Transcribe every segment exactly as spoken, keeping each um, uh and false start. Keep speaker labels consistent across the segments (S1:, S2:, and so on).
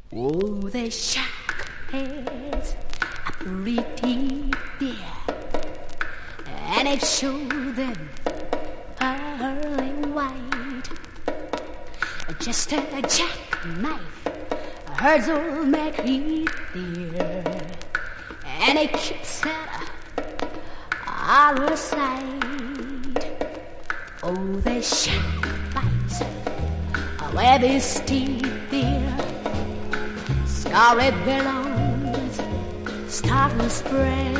S1: Oh, the shark has a pretty dear, and it showed them pearly white. Just a jackknife hurts old MacReed dear, and it keeps at our side. Oh, the shark bites where his teeth dear, scarred billows start to spread.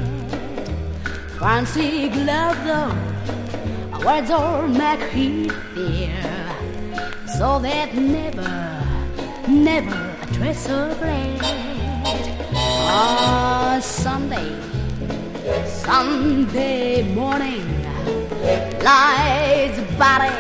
S1: Fancy glove though, words old MacReed dear, so that never, never a trace of red. Ah, Sunday, Sunday morning, lights body,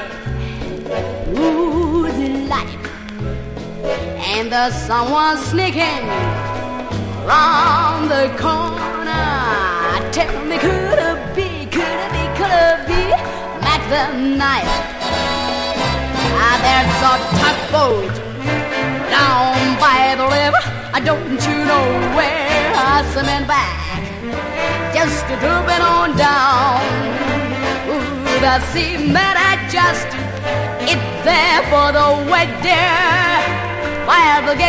S1: ooh, delight. And the someone sneaking round the corner. Tell me, could it be, could it be, could it be Mac the Knife? Ah, there's a tugboat down by the river. I don't you know where? I cement back, just a drooping on down. Ooh, the cement I just it there for the wet dear. Fire will get